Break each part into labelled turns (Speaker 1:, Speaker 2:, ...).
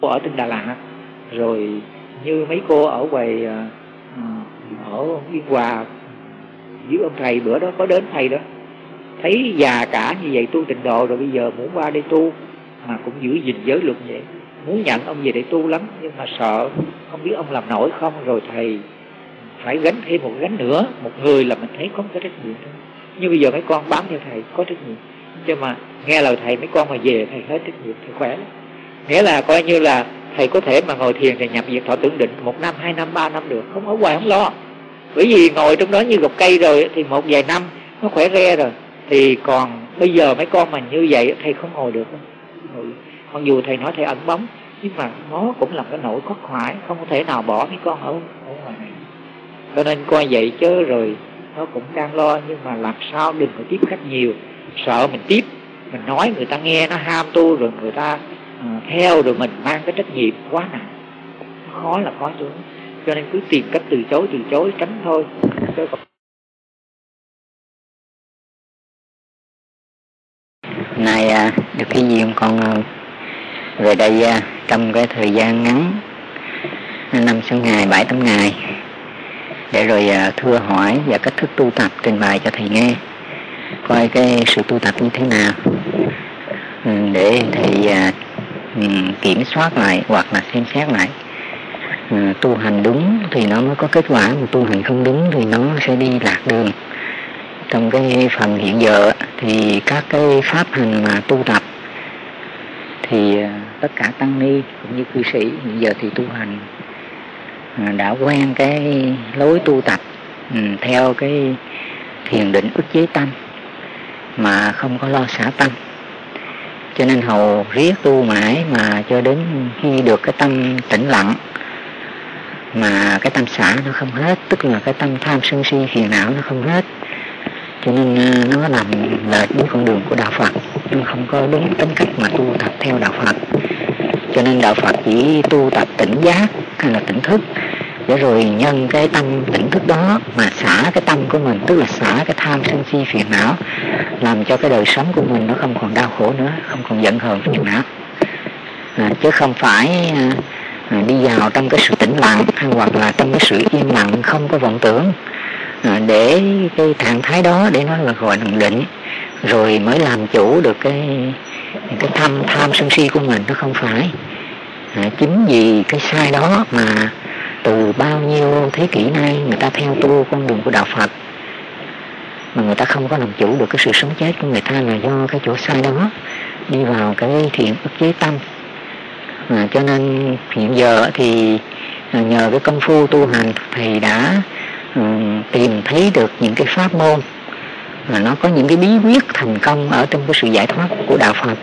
Speaker 1: ở trên Đà Lạt, rồi như mấy cô ở ngoài ở Biên Hòa với ông thầy bữa đó có đến thầy đó, thấy già cả như vậy tu tịnh độ rồi bây giờ muốn qua đây tu mà cũng giữ gìn giới luật vậy, muốn nhận ông về để tu lắm nhưng mà sợ không biết ông làm nổi không, rồi thầy phải gánh thêm một gánh nữa, một người là mình thấy không có trách nhiệm thôi. Nhưng bây giờ mấy con bám theo thầy có trách nhiệm, chứ mà nghe lời thầy mấy con mà về thầy hết trách nhiệm, thầy khỏe lắm. Nghĩa là coi như là thầy có thể mà ngồi thiền thì nhập việc thọ tưởng định 1 năm, 2 năm, 3 năm được, không ở hoài không lo. Bởi vì ngồi trong đó như gốc cây rồi thì một vài năm nó khỏe re rồi. Thì còn bây giờ mấy con mà như vậy thầy không ngồi được. Mặc dù thầy nói thầy ẩn bóng, nhưng mà nó cũng là cái nỗi khắc khoải, không có thể nào bỏ mấy con ở ngoài này. Cho nên coi vậy chứ rồi nó cũng đang lo, nhưng mà làm sao đừng có tiếp khách nhiều, sợ mình tiếp, mình nói người ta nghe nó ham tu rồi người ta theo rồi mình mang cái trách nhiệm quá nặng, khó là khó chứ. Cho nên cứ tìm cách từ chối tránh thôi.
Speaker 2: Nay được cái duyên con về đây trong cái thời gian ngắn 5-6 ngày, 7-8 ngày, để rồi thưa hỏi và cách thức tu tập trình bày cho thầy nghe, coi cái sự tu tập như thế nào, để thầy kiểm soát lại hoặc là xem xét lại. Tu hành đúng thì nó mới có kết quả, mà tu hành không đúng thì nó sẽ đi lạc đường. Trong cái phần hiện giờ thì các cái pháp hành mà tu tập thì tất cả tăng ni cũng như cư sĩ hiện giờ thì tu hành đã quen cái lối tu tập theo cái thiền định ức chế tâm mà không có lo xả tâm, cho nên hầu riết tu mãi mà cho đến khi được cái tâm tĩnh lặng mà cái tâm xả nó không hết, tức là cái tâm tham sân si phiền não nó không hết, cho nên nó làm lệch đến con đường của đạo Phật, nó không có đúng tính cách mà tu tập theo đạo Phật. Cho nên đạo Phật chỉ tu tập tỉnh giác hay là tỉnh thức, để rồi nhân cái tâm tỉnh thức đó mà xả cái tâm của mình, tức là xả cái tham sân si phiền não, làm cho cái đời sống của mình nó không còn đau khổ nữa, không còn giận hờn phiền não, chứ không phải đi vào trong cái sự tĩnh lặng hay hoặc là trong cái sự im lặng không có vọng tưởng, để cái trạng thái đó để nó là gọi là định, rồi mới làm chủ được cái tham sân si của mình. Nó không phải. Chính vì cái sai đó mà từ bao nhiêu thế kỷ nay người ta theo tu con đường của đạo Phật mà người ta không có làm chủ được cái sự sống chết của người ta, là do cái chỗ sai đó đi vào cái thiện ức chế tâm. Cho nên hiện giờ thì nhờ cái công phu tu hành, thầy đã tìm thấy được những cái pháp môn mà nó có những cái bí quyết thành công ở trong cái sự giải thoát của đạo Phật.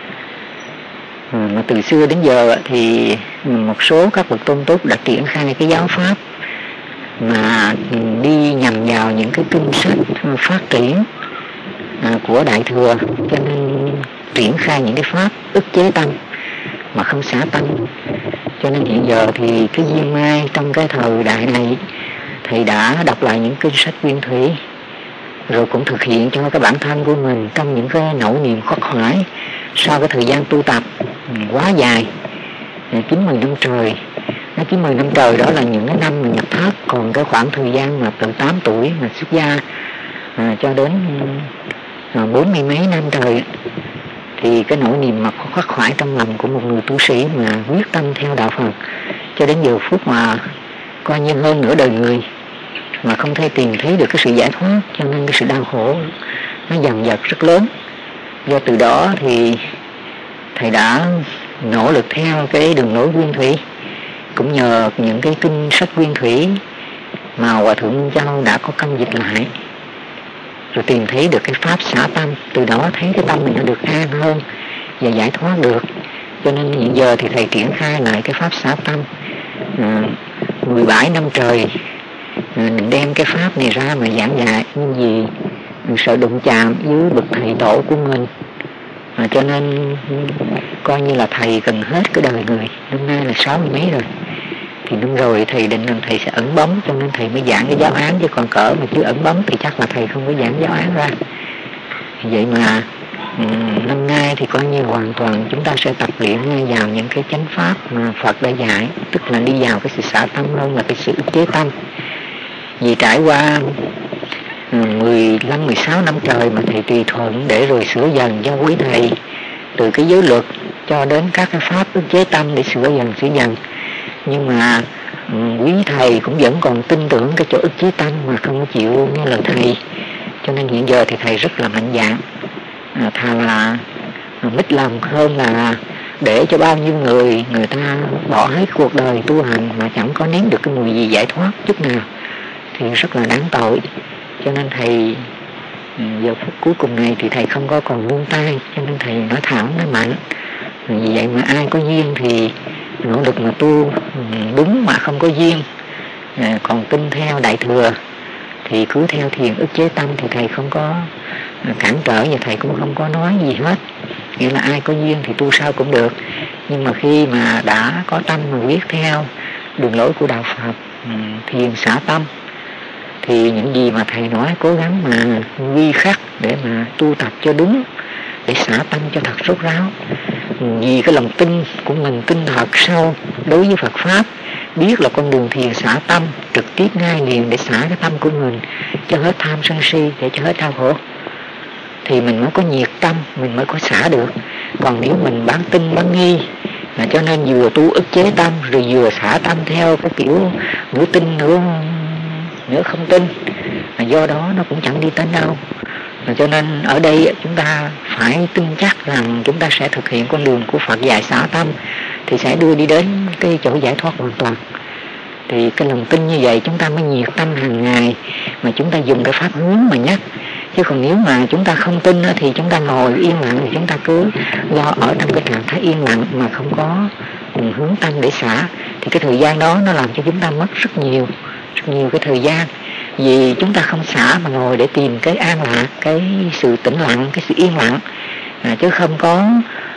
Speaker 2: Mà từ xưa đến giờ thì một số các bậc tôn túc đã triển khai cái giáo pháp mà đi nhằm vào những cái kinh sách phát triển của Đại Thừa, cho nên triển khai những cái pháp ức chế tâm mà không xả tâm. Cho nên hiện giờ thì cái duyên mai trong cái thời đại này, thầy đã đọc lại những kinh sách nguyên thủy, rồi cũng thực hiện cho cái bản thân của mình trong những cái nỗi niềm khắc khoải sau cái thời gian tu tập quá dài 90 năm trời. Nó 90 năm trời đó là những cái năm mà nhập thất, còn cái khoảng thời gian mà từ 8 tuổi mà xuất gia cho đến 40 mấy năm trời, thì cái nỗi niềm mà khắc khoải trong lòng của một người tu sĩ mà quyết tâm theo đạo Phật cho đến giờ phút mà coi như hơn nửa đời người mà không thể tìm thấy được cái sự giải thoát, cho nên cái sự đau khổ nó dần dật rất lớn. Do từ đó thì thầy đã nỗ lực theo cái đường lối nguyên thủy, cũng nhờ những cái kinh sách nguyên thủy mà Hòa Thượng Minh Châu đã có công dịch lại, rồi tìm thấy được cái pháp xả tâm, từ đó thấy cái tâm mình nó được an hơn và giải thoát được. Cho nên hiện giờ thì thầy triển khai lại cái pháp xả tâm 17 năm trời. Mình đem cái pháp này ra mà giảng dạy, nhưng vì mình sợ đụng chạm với bậc thầy tổ của mình, cho nên coi như là thầy gần hết cái đời người. Năm nay là 60 mấy rồi, thì năm rồi thầy định rằng thầy sẽ ẩn bóng, cho nên thầy mới giảng cái giáo án, chứ còn cỡ mà chưa ẩn bóng thì chắc là thầy không có giảng giáo án ra. Vậy mà năm nay thì coi như hoàn toàn chúng ta sẽ tập luyện ngay vào những cái chánh pháp mà Phật đã dạy, tức là đi vào cái sự xả tâm hơn là cái sự ức chế tâm. Vì trải qua 15-16 năm trời mà thầy tùy thuận để rồi sửa dần cho quý thầy, từ cái giới luật cho đến các cái pháp ức chế tâm để sửa dần. Nhưng mà quý thầy cũng vẫn còn tin tưởng cái chỗ ức chế tâm mà không chịu nghe lời thầy. Cho nên hiện giờ thì thầy rất là mạnh dạn, thà là mít lòng hơn là để cho bao nhiêu người ta bỏ hết cuộc đời tu hành mà chẳng có nếm được cái mùi gì giải thoát chút nào, thì rất là đáng tội. Cho nên thầy giờ phút cuối cùng này thì thầy không có còn buông tay, cho nên thầy nói thẳng nói mạnh. Vì vậy mà ai có duyên thì nỗ lực mà tu đúng, mà không có duyên còn tin theo đại thừa thì cứ theo thiền ức chế tâm, thì thầy không có cản trở và thầy cũng không có nói gì hết. Nghĩa là ai có duyên thì tu sao cũng được, nhưng mà khi mà đã có tâm mà biết theo đường lối của đạo Phật, thiền xả tâm, thì những gì mà thầy nói cố gắng mà ghi khắc để mà tu tập cho đúng, để xả tâm cho thật rốt ráo. Vì cái lòng tin của mình tin thật sâu đối với Phật Pháp, biết là con đường thiền xả tâm trực tiếp ngay liền để xả cái tâm của mình cho hết tham sân si, để cho hết đau khổ, thì mình mới có nhiệt tâm, mình mới có xả được. Còn nếu mình bán tin bán nghi, cho nên vừa tu ức chế tâm rồi vừa xả tâm theo cái kiểu nửa tin nửa không tin, do đó nó cũng chẳng đi đến đâu. Cho nên ở đây chúng ta phải tin chắc rằng chúng ta sẽ thực hiện con đường của Phật dạy xả tâm thì sẽ đưa đi đến cái chỗ giải thoát hoàn toàn. Thì cái lòng tin như vậy chúng ta mới nhiệt tâm hàng ngày mà chúng ta dùng cái pháp hướng mà nhắc. Chứ còn nếu mà chúng ta không tin thì chúng ta ngồi yên lặng, thì chúng ta cứ lo ở trong cái trạng thái yên lặng mà không có hướng tâm để xả, thì cái thời gian đó nó làm cho chúng ta mất rất nhiều cái thời gian. Vì chúng ta không xả mà ngồi để tìm cái an lạc, cái sự tĩnh lặng, cái sự yên lặng, chứ không có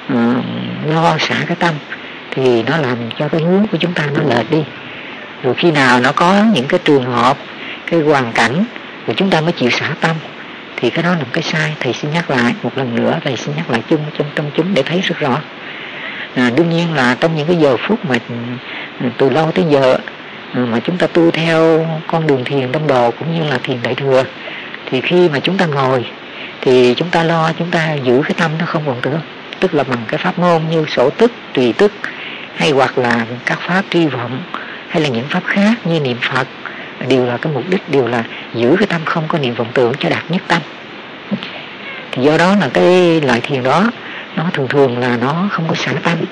Speaker 2: lo xả cái tâm, thì nó làm cho cái hướng của chúng ta nó lệch đi. Rồi khi nào nó có những cái trường hợp, cái hoàn cảnh rồi chúng ta mới chịu xả tâm, thì cái đó là một cái sai. Thầy xin nhắc lại một lần nữa, thầy xin nhắc lại trong chúng để thấy rất rõ. Đương nhiên là trong những cái giờ phút mà từ lâu tới giờ mà chúng ta tu theo con đường thiền Tông Đồ cũng như là thiền Đại Thừa, thì khi mà chúng ta ngồi thì chúng ta lo chúng ta giữ cái tâm nó không vọng tưởng, tức là bằng cái pháp môn như sổ tức, tùy tức, hay hoặc là các pháp tri vọng, hay là những pháp khác như niệm Phật, đều là cái mục đích đều là giữ cái tâm không có niệm vọng tưởng cho đạt nhất tâm. Thì do đó là cái loại thiền đó nó thường là nó không có xả tâm.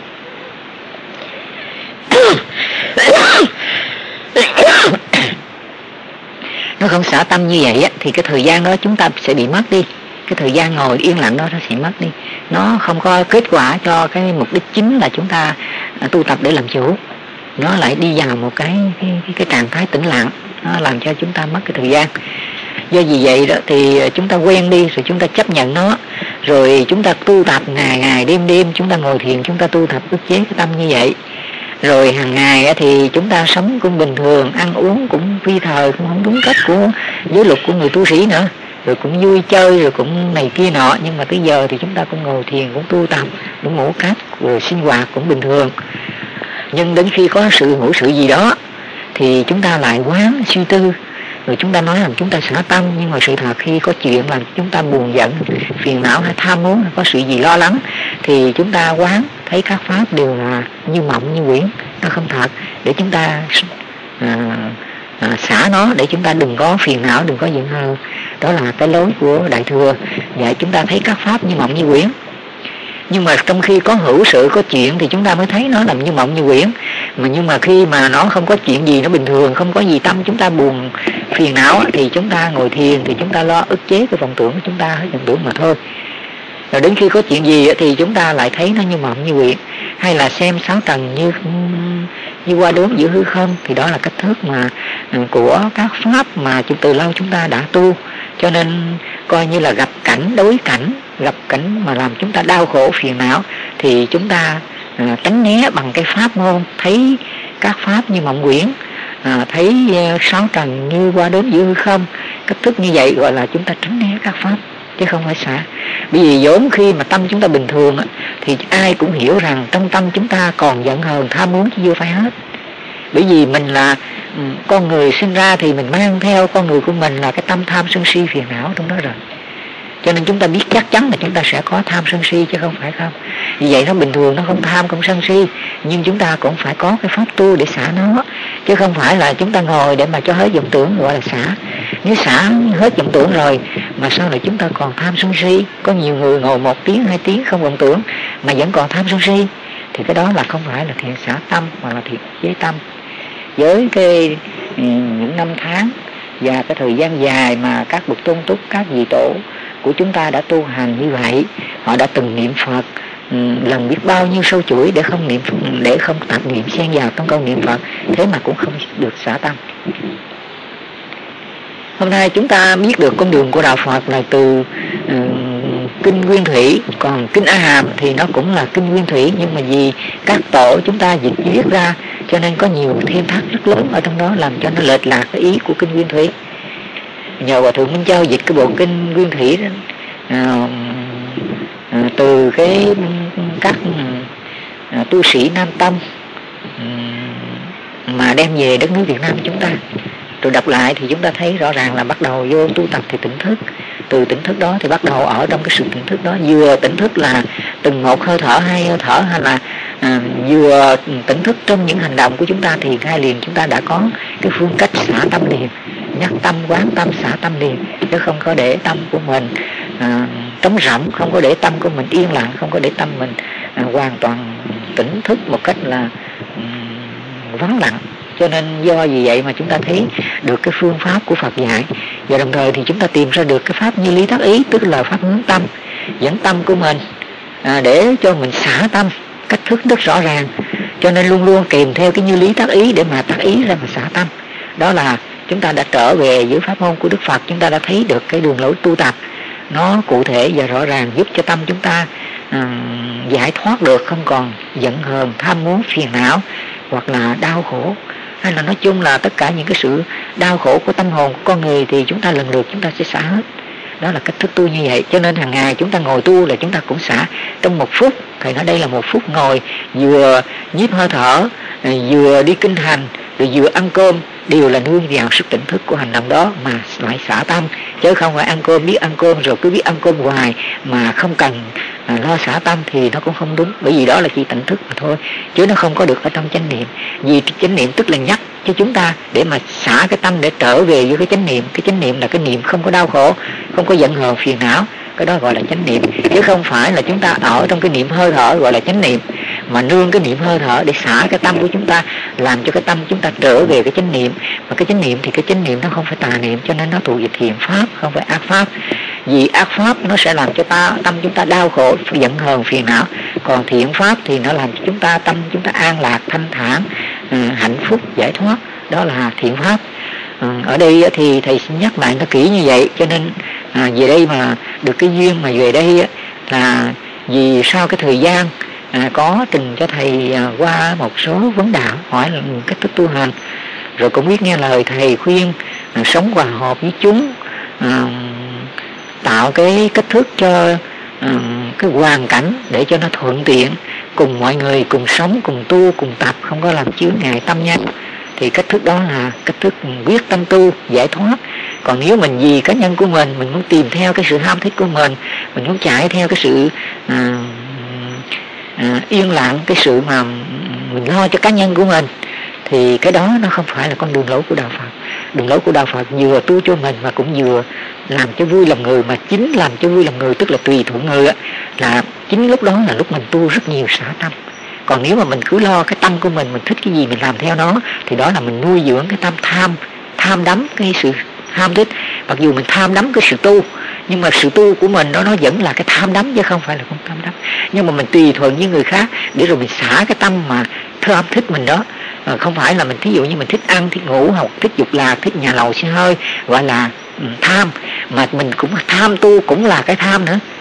Speaker 2: Nó không xả tâm như vậy á, thì cái thời gian đó chúng ta sẽ bị mất đi. Cái thời gian ngồi yên lặng đó nó sẽ mất đi. Nó không có kết quả cho cái mục đích chính là chúng ta tu tập để làm chủ. Nó lại đi vào một cái trạng thái tĩnh lặng, nó làm cho chúng ta mất cái thời gian. Do vì vậy đó thì chúng ta quen đi, rồi chúng ta chấp nhận nó, rồi chúng ta tu tập ngày đêm, chúng ta ngồi thiền, chúng ta tu tập ức chế cái tâm như vậy. Rồi hàng ngày thì chúng ta sống cũng bình thường, ăn uống cũng phi thời, cũng không đúng cách của giới luật của người tu sĩ nữa, rồi cũng vui chơi, rồi cũng này kia nọ. Nhưng mà tới giờ thì chúng ta cũng ngồi thiền, cũng tu tập, cũng ngủ cách, rồi sinh hoạt cũng bình thường. Nhưng đến khi có sự ngủ sự gì đó thì chúng ta lại quán suy tư, rồi chúng ta nói rằng chúng ta xả tâm. Nhưng mà sự thật khi có chuyện làm chúng ta buồn giận, phiền não hay tham muốn, hay có sự gì lo lắng, thì chúng ta quán thấy các pháp đều là như mộng như quyển, nó không thật, để chúng ta xả nó, để chúng ta đừng có phiền não, đừng có giận hờn. Đó là cái lối của Đại Thừa dạy chúng ta thấy các pháp như mộng như quyển. Nhưng mà trong khi có hữu sự, có chuyện thì chúng ta mới thấy nó làm như mộng như quyển. Nhưng mà khi mà nó không có chuyện gì, nó bình thường, không có gì tâm chúng ta buồn phiền não, thì chúng ta ngồi thiền thì chúng ta lo ức chế cái vọng tưởng của chúng ta, hết vọng tưởng mà thôi. Rồi đến khi có chuyện gì thì chúng ta lại thấy nó như mộng như quyển. Hay là xem sáu trần như qua đốn giữa hư không, thì đó là cách thức mà của các pháp mà từ lâu chúng ta đã tu. Cho nên coi như là gặp cảnh đối cảnh, gặp cảnh mà làm chúng ta đau khổ phiền não, thì chúng ta tránh né bằng cái pháp môn thấy các pháp như mộng quyển, thấy sáu trần như qua đốn giữa hư không. Cách thức như vậy gọi là chúng ta tránh né các pháp. chứ không phải xả. Bởi vì vốn khi mà tâm chúng ta bình thường á, thì ai cũng hiểu rằng trong tâm chúng ta còn giận hờn tham muốn chứ vô phải hết. Bởi vì mình là con người sinh ra thì mình mang theo con người của mình là cái tâm tham sân si phiền não trong đó rồi. Cho nên chúng ta biết chắc chắn là chúng ta sẽ có tham sân si chứ không phải không. Vì vậy nó bình thường, nó không tham không sân si, nhưng chúng ta cũng phải có cái pháp tu để xả nó, chứ không phải là chúng ta ngồi để mà cho hết vọng tưởng gọi là xả. Nếu xả hết vọng tưởng rồi mà sao lại chúng ta còn tham sân si? Có nhiều người ngồi 1 tiếng 2 tiếng không vọng tưởng mà vẫn còn tham sân si, thì cái đó là không phải là thiện xả tâm mà là thiện chế tâm. Với cái những năm tháng và cái thời gian dài mà các bậc tôn túc, các vị tổ của chúng ta đã tu hành như vậy, họ đã từng niệm Phật lần biết bao nhiêu sâu chuỗi để không tạp niệm xen vào trong câu niệm Phật, thế mà cũng không được xả tâm. Hôm nay chúng ta biết được con đường của đạo Phật là từ kinh Nguyên Thủy, còn kinh A Hàm thì nó cũng là kinh Nguyên Thủy, nhưng mà vì các tổ chúng ta dịch viết ra cho nên có nhiều thêm thắt rất lớn ở trong đó, làm cho nó lệch lạc cái ý của kinh Nguyên Thủy. Nhờ Hòa Thượng Minh Châu dịch cái bộ kinh Nguyên Thủy đó, từ các tu sĩ Nam Tông mà đem về đất nước Việt Nam chúng ta, rồi đọc lại thì chúng ta thấy rõ ràng là bắt đầu vô tu tập thì tỉnh thức. Từ tỉnh thức đó thì bắt đầu ở trong cái sự tỉnh thức đó, vừa tỉnh thức là từng một hơi thở, 2 hơi thở, hay là vừa tỉnh thức trong những hành động của chúng ta, thì ngay liền chúng ta đã có cái phương cách xả tâm liền, nhắc tâm, quán tâm, xả tâm liền, chứ không có để tâm của mình trống rỗng, không có để tâm của mình yên lặng, không có để tâm mình hoàn toàn tỉnh thức một cách là vắng lặng. Cho nên do vì vậy mà chúng ta thấy được cái phương pháp của Phật dạy, và đồng thời thì chúng ta tìm ra được cái pháp như lý tác ý, tức là pháp hướng tâm, dẫn tâm của mình để cho mình xả tâm cách thức rất rõ ràng. Cho nên luôn luôn kèm theo cái như lý tác ý để mà tác ý ra mà xả tâm. Đó là chúng ta đã trở về với pháp môn của Đức Phật, chúng ta đã thấy được cái đường lối tu tập nó cụ thể và rõ ràng, giúp cho tâm chúng ta giải thoát được, không còn giận hờn, tham muốn, phiền não hoặc là đau khổ, hay là nói chung là tất cả những cái sự đau khổ của tâm hồn của con người thì chúng ta lần lượt chúng ta sẽ xả hết. Đó là cách thức tu như vậy. Cho nên hàng ngày chúng ta ngồi tu là chúng ta cũng xả trong 1 phút. Thầy nói đây là 1 phút ngồi, vừa nhiếp hơi thở, vừa đi kinh hành, rồi vừa ăn cơm, đều là nương vào sức tỉnh thức của hành động đó mà lại xả tâm, chứ không phải ăn cơm biết ăn cơm rồi cứ biết ăn cơm hoài mà không cần lo xả tâm thì nó cũng không đúng. Bởi vì đó là chỉ tỉnh thức mà thôi, chứ nó không có được ở trong chánh niệm. Vì chánh niệm tức là nhắc cho chúng ta để mà xả cái tâm để trở về với cái chánh niệm. Cái chánh niệm là cái niệm không có đau khổ, không có giận hờn phiền não, cái đó gọi là chánh niệm. Chứ không phải là chúng ta ở trong cái niệm hơi thở gọi là chánh niệm, mà nương cái niệm hơi thở để xả cái tâm của chúng ta, làm cho cái tâm chúng ta trở về cái chánh niệm. Mà cái chánh niệm thì cái chánh niệm nó không phải tà niệm, cho nên nó thuộc về thiện pháp, không phải ác pháp. Vì ác pháp nó sẽ làm cho tâm chúng ta đau khổ, giận hờn phiền não, còn thiện pháp thì nó làm cho chúng ta tâm chúng ta an lạc, thanh thản, hạnh phúc, giải thoát. Đó là thiện pháp. Ở đây thì thầy xin nhắc lại nó kỹ như vậy. Cho nên về đây mà được cái duyên mà về đây là vì sau cái thời gian có trình cho thầy qua một số vấn đạo, hỏi là cách thức tu hành, rồi cũng biết nghe lời thầy khuyên sống hòa hợp với chúng, tạo cái cách thức cho cái hoàn cảnh để cho nó thuận tiện, cùng mọi người cùng sống, cùng tu, cùng tập, không có làm chướng ngại tâm nhau. Thì cách thức đó là cách thức quyết tâm tu giải thoát. Còn nếu mình vì cá nhân của mình muốn tìm theo cái sự ham thích của mình muốn chạy theo cái sự yên lặng, cái sự mà mình lo cho cá nhân của mình, thì cái đó nó không phải là con đường lối của đạo Phật. Đường lối của đạo Phật vừa tu cho mình mà cũng vừa làm cho vui lòng người. Mà chính làm cho vui lòng người tức là tùy thuận người là chính lúc đó là lúc mình tu rất nhiều xả tâm. Còn nếu mà mình cứ lo cái tâm của mình thích cái gì mình làm theo nó, thì đó là mình nuôi dưỡng cái tâm tham đắm cái sự ham thích. Mặc dù mình tham đắm cái sự tu, nhưng mà sự tu của mình nó vẫn là cái tham đắm chứ không phải là không tham đắm. Nhưng mà mình tùy thuận với người khác để rồi mình xả cái tâm mà tham thích mình đó. Không phải là mình thí dụ như mình thích ăn, thích ngủ, hoặc thích dục lạc, thích nhà lầu xe hơi, gọi là tham, mà mình cũng tham tu cũng là cái tham nữa.